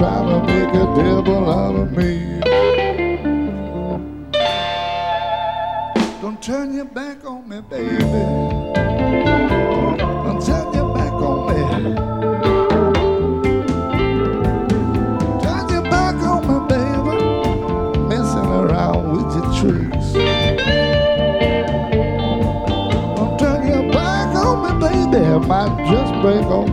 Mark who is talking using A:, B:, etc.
A: trying to make a devil out of me. Don't turn your back on me, baby. Don't turn your back on me. Turn your back on me, baby. Messing around with your tricks. Don't turn your back on me, baby. I might just break on